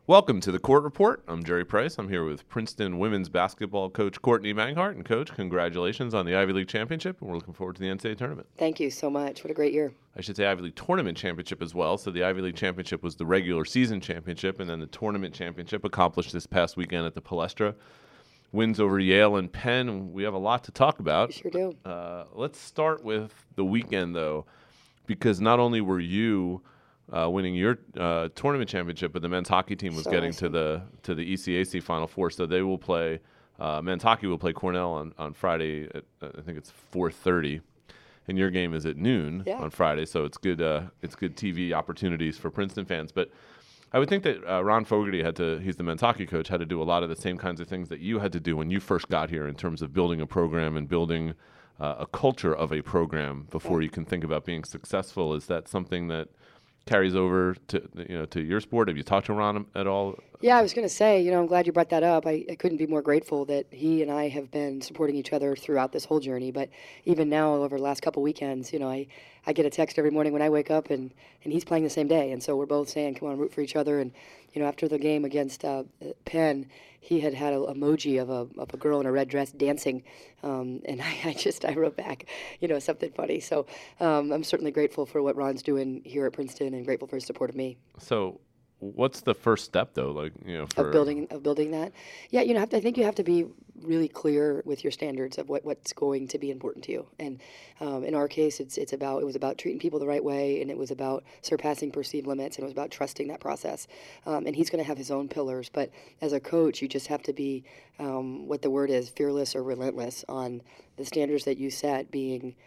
Welcome to the Court Report. I'm Jerry Price. I'm here with Princeton women's basketball coach Courtney Manghart. And Coach, congratulations on the Ivy League championship. And we're looking forward to the NCAA tournament. Thank you so much. What a great year. I should say Ivy League tournament championship as well. So the Ivy League championship was the regular season championship, and then the tournament championship accomplished this past weekend at the Palestra. Wins over Yale and Penn. We have a lot to talk about. We sure do. Let's start with the weekend, though, because not only were you winning your tournament championship, but the men's hockey team was getting awesome. to the ECAC Final Four. So they will play. Men's hockey will play Cornell on Friday. I think it's 4:30, and your game is at noon on Friday. So it's good. It's good TV opportunities for Princeton fans. But I would think that Ron Fogarty he's the men's hockey coach, had to do a lot of the same kinds of things that you had to do when you first got here in terms of building a program and building a culture of a program before you can think about being successful. Is that something that carries over to your sport? Have you talked to Ron at all? Yeah, I was going to say, I'm glad you brought that up. I couldn't be more grateful that he and I have been supporting each other throughout this whole journey. But even now, over the last couple weekends, I get a text every morning when I wake up, and he's playing the same day. And so we're both saying, come on, root for each other. And, after the game against Penn, he had an emoji of a girl in a red dress dancing. And I wrote back, something funny. So I'm certainly grateful for what Ron's doing here at Princeton and grateful for his support of me. So what's the first step, though? Of building that? Yeah, I think you have to be really clear with your standards of what's going to be important to you. And in our case, it was about treating people the right way, and it was about surpassing perceived limits, and it was about trusting that process. And he's going to have his own pillars, but as a coach, you just have to be what the word is, fearless or relentless on the standards that you set, being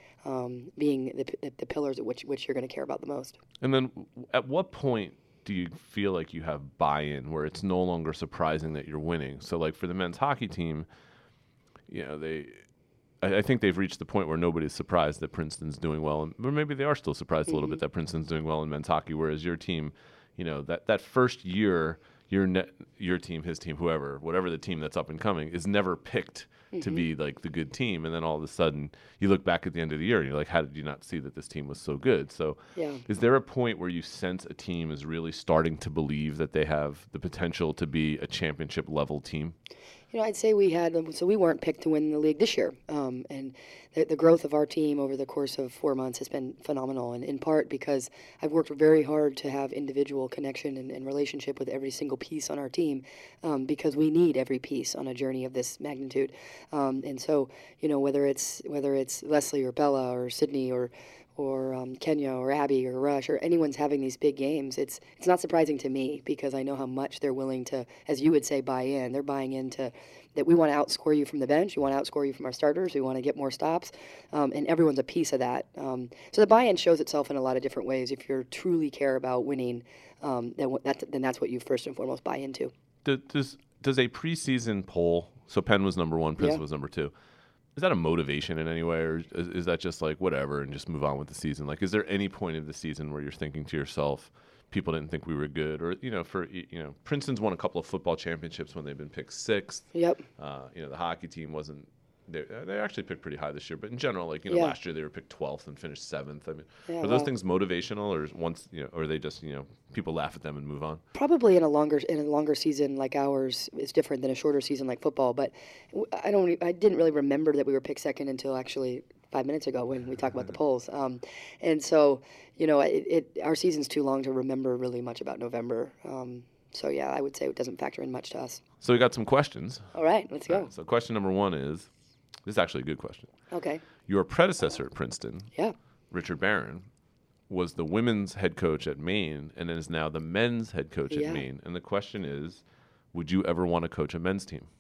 the pillars at which you're going to care about the most. And then, at what point do you feel like you have buy-in where it's no longer surprising that you're winning? So, like for the men's hockey team, I think they've reached the point where nobody's surprised that Princeton's doing well, or maybe they are still surprised a little bit that Princeton's doing well in men's hockey. Whereas your team, that first year, your team, his team, whatever the team that's up and coming, is never picked to be like the good team, and then all of a sudden you look back at the end of the year and you're like, how did you not see that this team was so good? So is there a point where you sense a team is really starting to believe that they have the potential to be a championship level team? I'd say we weren't picked to win the league this year. And the growth of our team over the course of 4 months has been phenomenal, and in part because I've worked very hard to have individual connection and relationship with every single piece on our team, because we need every piece on a journey of this magnitude. And so, whether it's Leslie or Bella or Sydney or Kenya or Abby or Rush or anyone's having these big games, it's not surprising to me because I know how much they're willing to, as you would say, buy in. They're buying into that we want to outscore you from the bench, we want to outscore you from our starters, we want to get more stops, and everyone's a piece of that. So the buy-in shows itself in a lot of different ways. If you truly care about winning, then that's what you first and foremost buy into. Does a preseason poll, so Penn was number one, Princeton was number two, is that a motivation in any way, or is that just like whatever and just move on with the season? Like, is there any point of the season where you're thinking to yourself, people didn't think we were good, or Princeton's won a couple of football championships when they've been picked sixth. Yep. The hockey team wasn't. They actually picked pretty high this year, but in general, last year they were picked 12th and finished 7th. I mean, are those things motivational, or or are they just people laugh at them and move on? Probably in a longer season like ours is different than a shorter season like football. But I didn't really remember that we were picked second until actually 5 minutes ago when we talk about the polls. And so our season's too long to remember really much about November. So yeah, I would say it doesn't factor in much to us. So we got some questions. All right, let's go. So question number one is. This is actually a good question. Okay. Your predecessor at Princeton, Richard Barron, was the women's head coach at Maine and is now the men's head coach at Maine. And the question is, would you ever want to coach a men's team?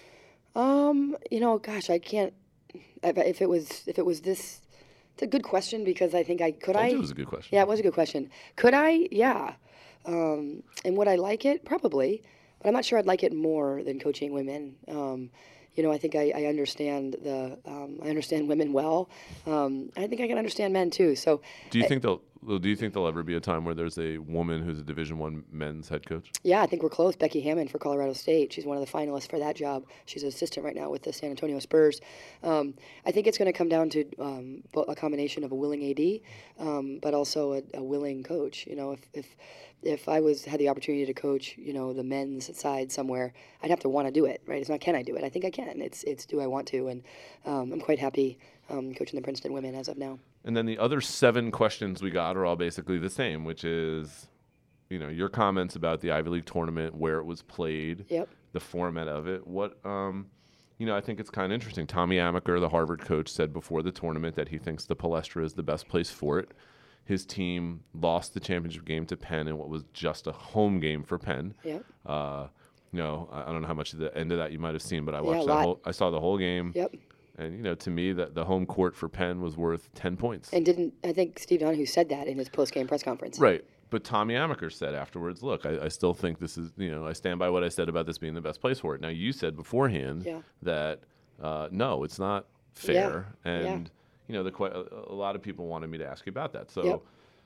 Gosh, I can't. If it was this, it's a good question because I think I could. It was a good question. Yeah, it was a good question. Could I? Yeah. And would I like it? Probably, but I'm not sure I'd like it more than coaching women. I think I understand I understand women well. I think I can understand men too. So, do you think they'll Lou, do you think there'll ever be a time where there's a woman who's a Division I men's head coach? Yeah, I think we're close. Becky Hammond for Colorado State. She's one of the finalists for that job. She's an assistant right now with the San Antonio Spurs. I think it's going to come down to a combination of a willing AD, but also a willing coach. You know, if I had the opportunity to coach, you know, the men's side somewhere, I'd have to want to do it, right? It's not can I do it. I think I can. It's do I want to, and I'm quite happy coaching the Princeton women as of now. And then the other 7 questions we got are all basically the same, which is, you know, your comments about the Ivy League tournament, where it was played, the format of it. What, you know, I think it's kind of interesting. Tommy Amaker, the Harvard coach, said before the tournament that he thinks the Palestra is the best place for it. His team lost the championship game to Penn in what was just a home game for Penn. Yep. You know, I don't know how much of the end of that you might have seen, but I watched I saw the whole game. Yep. And, you know, to me, the home court for Penn was worth 10 points. And I think Steve Donahue said that in his post-game press conference. Right. But Tommy Amaker said afterwards, look, I still think this is, you know, I stand by what I said about this being the best place for it. Now, you said beforehand that, no, it's not fair. And, you know, a lot of people wanted me to ask you about that. So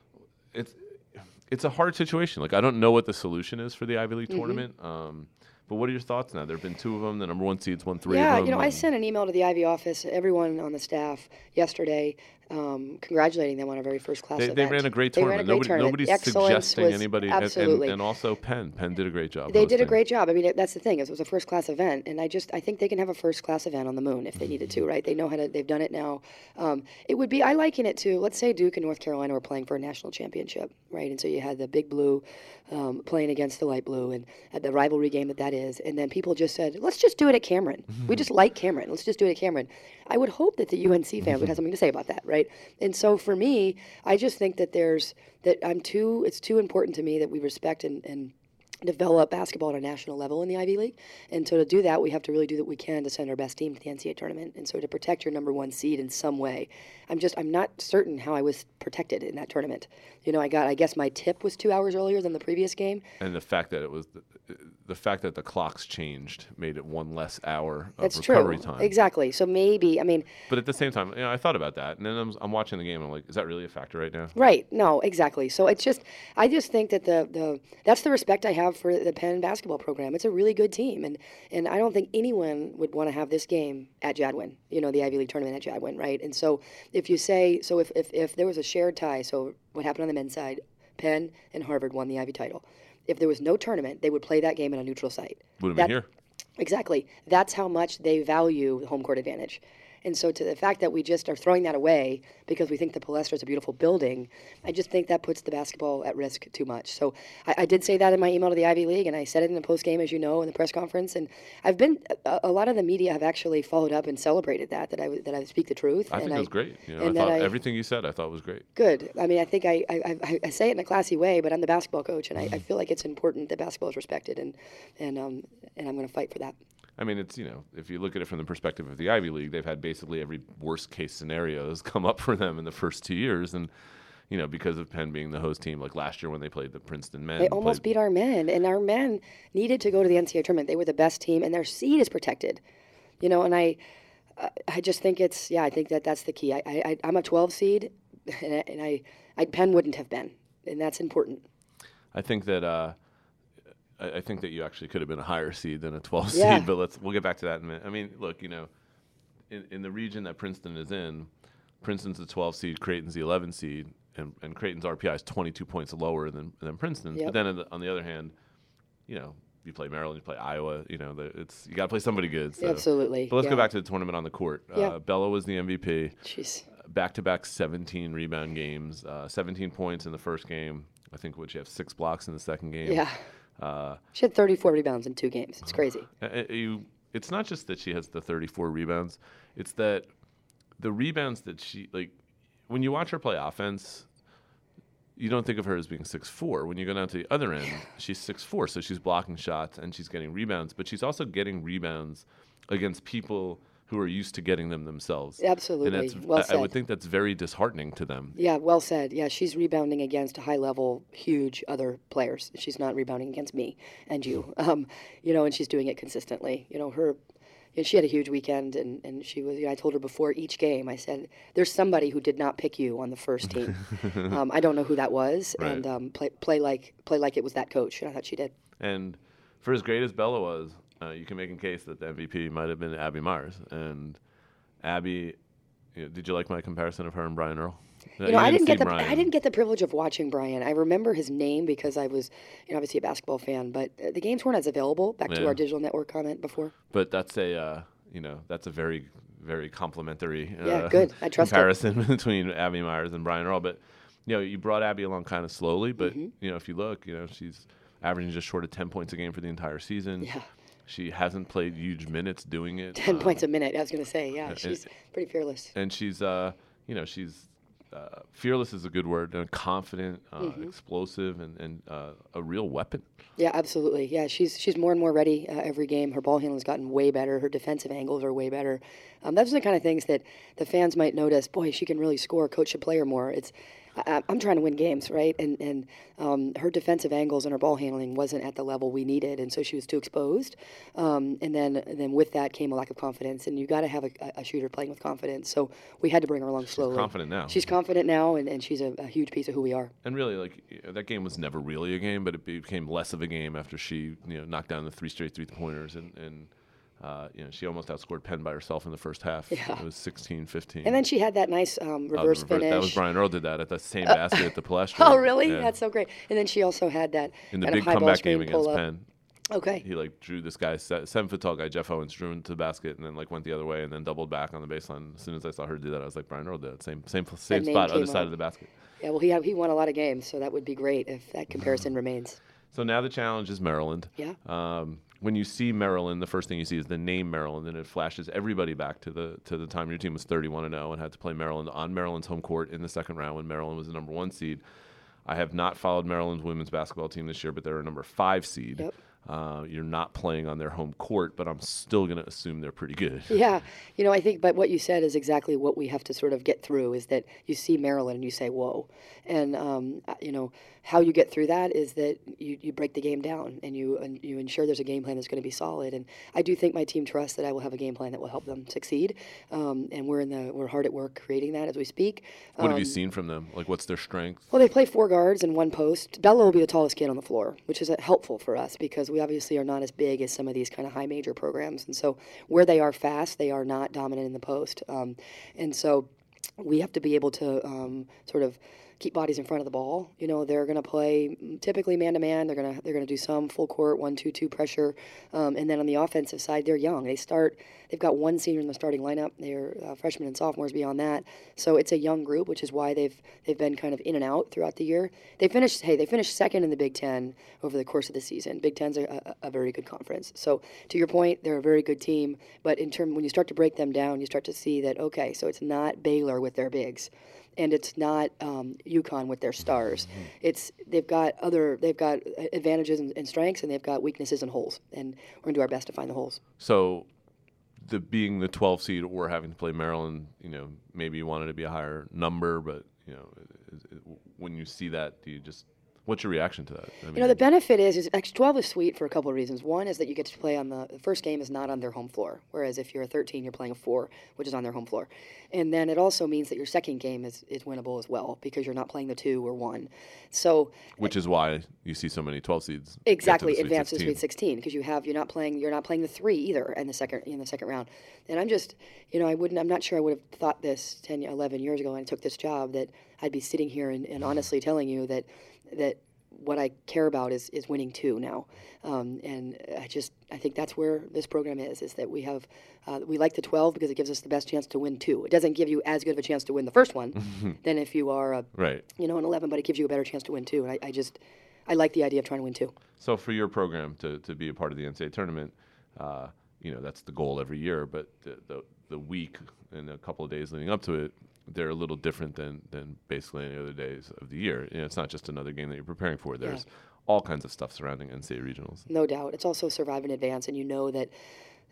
it's a hard situation. Like, I don't know what the solution is for the Ivy League tournament. But what are your thoughts now? There have been 2 of them. The number 1 seeds won 3 of them. Yeah, you know, I sent an email to the Ivy office, everyone on the staff yesterday, congratulating them on a very first-class event. They ran a great tournament. Nobody's suggesting anybody. Absolutely. And also Penn. Penn did a great job. They did a great job. I mean, that's the thing. It was a first-class event, and I think they can have a first-class event on the moon if they needed to, right? They know how to. They've done it now. It would be. I liken it to, let's say Duke and North Carolina were playing for a national championship, right? And so you had the big blue playing against the light blue, and at the rivalry game that is, and then people just said, let's just do it at Cameron. We just like Cameron. Let's just do it at Cameron. I would hope that the UNC fans would have something to say about that, right? And so for me, I just think that it's too important to me that we respect and develop basketball at a national level in the Ivy League. And so to do that, we have to really do what we can to send our best team to the NCAA tournament. And so to protect your number 1 seed in some way, I'm not certain how I was protected in that tournament. You know, I guess my tip was 2 hours earlier than the previous game. And the fact that it was the fact that the clocks changed made it 1 less hour of That's recovery true. time. Exactly. So maybe, But at the same time, you know, I thought about that, and then I'm watching the game, and I'm like, is that really a factor right now? Right. No, exactly. So I just think that that's the respect I have for the Penn basketball program. It's a really good team, and I don't think anyone would want to have this game at Jadwin, you know, the Ivy League tournament at Jadwin, right? And so if you say, if there was a shared tie, so what happened on the men's side, Penn and Harvard won the Ivy title. If there was no tournament, they would play that game in a neutral site. Would have been here. Exactly. That's how much they value the home court advantage. And so to the fact that we just are throwing that away because we think the Palestra is a beautiful building, I just think that puts the basketball at risk too much. So I did say that in my email to the Ivy League, and I said it in the postgame, as you know, in the press conference. And a lot of the media have actually followed up and celebrated that I speak the truth. I think it was great. You know, I thought everything you said, I thought was great. Good. I mean, I think I say it in a classy way, but I'm the basketball coach, and I feel like it's important that basketball is respected, and I'm going to fight for that. I mean, it's, you know, if you look at it from the perspective of the Ivy League, they've had basically every worst-case scenario has come up for them in the first 2 years, and, you know, because of Penn being the host team, like last year when they played the Princeton men. They almost beat our men, and our men needed to go to the NCAA tournament. They were the best team, and their seed is protected. You know, and I just think I think that's the key. I'm a 12 seed, and Penn wouldn't have been, and that's important. I think that I think that you actually could have been a higher seed than a 12 seed, but we'll get back to that in a minute. I mean, look, you know, in the region that Princeton is in, Princeton's the 12 seed, Creighton's the 11 seed, and Creighton's RPI is 22 points lower than Princeton's. But then on the other hand, you know, you play Maryland, you play Iowa, you know, you got to play somebody good. So. Absolutely. But let's go back to the tournament on the court. Bella was the MVP. Jeez. Back-to-back 17 rebound games, 17 points in the first game. I think you have 6 blocks in the second game. Yeah. She had 34 rebounds in 2 games. It's crazy. It's not just that she has the 34 rebounds. It's that the rebounds that she, like, when you watch her play offense, you don't think of her as being 6'4". When you go down to the other end, she's 6'4", so she's blocking shots and she's getting rebounds. But she's also getting rebounds against people who are used to getting them themselves. Absolutely. And well said. I would think that's very disheartening to them. Yeah, well said. Yeah, she's rebounding against high-level, huge other players. She's not rebounding against me and you. You know, and she's doing it consistently. You know, she had a huge weekend, and she was. I told her before each game, I said, "There's somebody who did not pick you on the first team. I don't know who that was, right. and play like it was that coach." And I thought she did. And for as great as Bella was, you can make a case that the MVP might have been Abby Myers. And Abby, did you like my comparison of her and Brian Earl? I didn't get the privilege of watching Brian. I remember his name because I was, obviously a basketball fan, but the games weren't as available. Back to our digital network comment before. But that's a very, very complimentary good. I trust comparison between Abby Myers and Brian Earl. But you brought Abby along kind of slowly. But if you look, she's averaging just short of 10 points a game for the entire season. Yeah. She hasn't played huge minutes doing it. 10 points a minute. I was going to say, she's pretty fearless. And she's she's. Fearless is a good word. Confident, explosive, and a real weapon. Yeah, absolutely. Yeah, she's more and more ready every game. Her ball handling has gotten way better. Her defensive angles are way better. Those are the kind of things that the fans might notice. Boy, she can really score. Coach should play her more. I'm trying to win games, right? And her defensive angles and her ball handling wasn't at the level we needed, and so she was too exposed. And then with that came a lack of confidence, and you got to have a shooter playing with confidence. So we had to bring her along slowly. She's confident now. She's confident now, and she's a huge piece of who we are. And really, that game was never really a game, but it became less of a game after she knocked down the 3 straight 3-pointers and. She almost outscored Penn by herself in the first half. Yeah. It was 16-15. And then she had that nice reverse finish. That was Brian Earl did that at the same basket at the Palestra. Oh, really? Yeah. That's so great. And then she also had that in the big comeback game against Penn. Okay. He drew this guy, 7-foot tall guy, Jeff Owens, drew into the basket and then went the other way and then doubled back on the baseline. As soon as I saw her do that, I was like, Brian Earl did it. Same spot, other side of the basket. Yeah, well, he won a lot of games, so that would be great if that comparison remains. So now the challenge is Maryland. Yeah. When you see Maryland, the first thing you see is the name Maryland, and it flashes everybody back to the time your team was 31-0 and had to play Maryland on Maryland's home court in the second round when Maryland was the number 1 seed. I have not followed Maryland's women's basketball team this year, but they're a number 5 seed. Yep. You're not playing on their home court, but I'm still going to assume they're pretty good. Yeah. I think, but what you said is exactly what we have to sort of get through is that you see Maryland and you say, whoa. And, how you get through that is that you break the game down and you ensure there's a game plan that's going to be solid. And I do think my team trusts that I will have a game plan that will help them succeed. And we're hard at work creating that as we speak. What have you seen from them? What's their strength? Well, they play 4 guards and 1 post. Bella will be the tallest kid on the floor, which is helpful for us because we obviously are not as big as some of these kind of high major programs. And so where they are fast, they are not dominant in the post. And so we have to be able to sort of keep bodies in front of the ball. They're going to play typically man-to-man. They're going to do some full court 1-2-2 pressure. And then on the offensive side, they're young. They've got 1 senior in the starting lineup. They're freshmen and sophomores beyond that. So it's a young group, which is why they've been kind of in and out throughout the year. They finished second in the Big Ten over the course of the season. Big Ten's a very good conference. So to your point, they're a very good team. But when you start to break them down, you start to see that, okay, so it's not Baylor with their bigs. And it's not UConn with their stars. Mm-hmm. They've got advantages and strengths, and they've got weaknesses and holes. And we're going to do our best to find the holes. So, being the 12 seed or having to play Maryland, maybe you wanted to be a higher number, but when you see that, what's your reaction to that? The benefit is X12 is sweet for a couple of reasons. One is that you get to play on the first game is not on their home floor, whereas if you're a 13, you're playing a 4, which is on their home floor. And then it also means that your second game is winnable as well because you're not playing the 2 or 1. So, which is why you see so many 12 seeds exactly advance to the Sweet 16 because you're not playing the 3 either in the second round. And I'm just I'm not sure I would have thought this 10, 11 years ago when I took this job that I'd be sitting here and honestly telling you that what I care about is winning 2 now, and I think that's where this program is that we have we like the 12 because it gives us the best chance to win 2. It doesn't give you as good of a chance to win the first one than if you are an 11, but it gives you a better chance to win 2. And I like the idea of trying to win 2. So for your program to be a part of the NCAA tournament, that's the goal every year. But the week and a couple of days leading up to it, they're a little different than basically any other days of the year. It's not just another game that you're preparing for. There's all kinds of stuff surrounding NCAA regionals. No doubt. It's also survive in advance, and you know that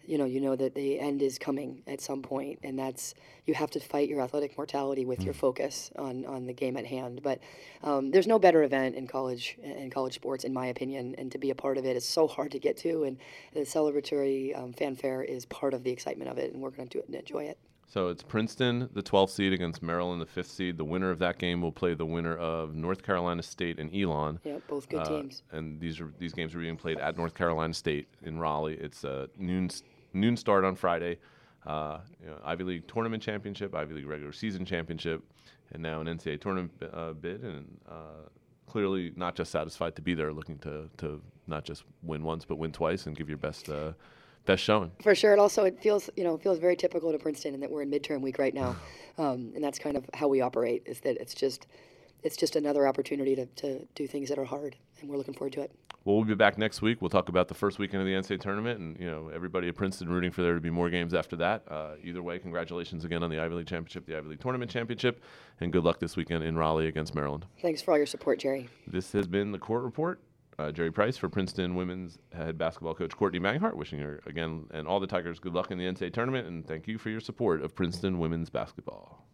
you know that the end is coming at some point, and that's you have to fight your athletic mortality with your focus on the game at hand. But there's no better event in college sports, in my opinion, and to be a part of it is so hard to get to, and the celebratory fanfare is part of the excitement of it, and we're going to enjoy it. So it's Princeton, the 12th seed, against Maryland, the 5th seed. The winner of that game will play the winner of North Carolina State and Elon. Yeah, both good teams. And these games are being played at North Carolina State in Raleigh. It's a noon start on Friday. Ivy League tournament championship, Ivy League regular season championship, and now an NCAA tournament bid. And clearly not just satisfied to be there, looking to not just win once but win twice and give your best showing. For sure. It feels very typical to Princeton in that we're in midterm week right now, and that's kind of how we operate. Is that it's just another opportunity to do things that are hard, and we're looking forward to it. Well, we'll be back next week. We'll talk about the first weekend of the NCAA tournament, and everybody at Princeton rooting for there to be more games after that. Either way, congratulations again on the Ivy League championship, the Ivy League tournament championship, and good luck this weekend in Raleigh against Maryland. Thanks for all your support, Jerry. This has been the Court Report. Jerry Price for Princeton women's head basketball coach Courtney Manghart, wishing her again and all the Tigers good luck in the NCAA tournament, and thank you for your support of Princeton women's basketball.